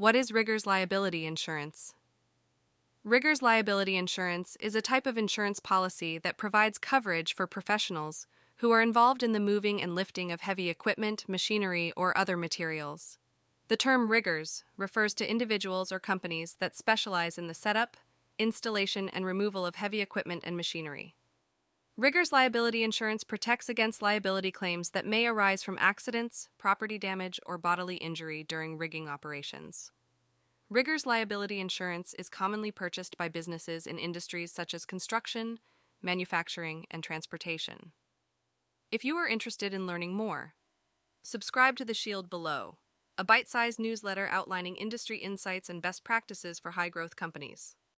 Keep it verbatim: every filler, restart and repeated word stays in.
What is Riggers liability insurance? Riggers liability insurance is a type of insurance policy that provides coverage for professionals who are involved in the moving and lifting of heavy equipment, machinery, or other materials. The term riggers refers to individuals or companies that specialize in the setup, installation, and removal of heavy equipment and machinery. Riggers liability insurance protects against liability claims that may arise from accidents, property damage, or bodily injury during rigging operations. Riggers liability insurance is commonly purchased by businesses in industries such as construction, manufacturing, and transportation. If you are interested in learning more, subscribe to The Shield below, a bite-sized newsletter outlining industry insights and best practices for high-growth companies.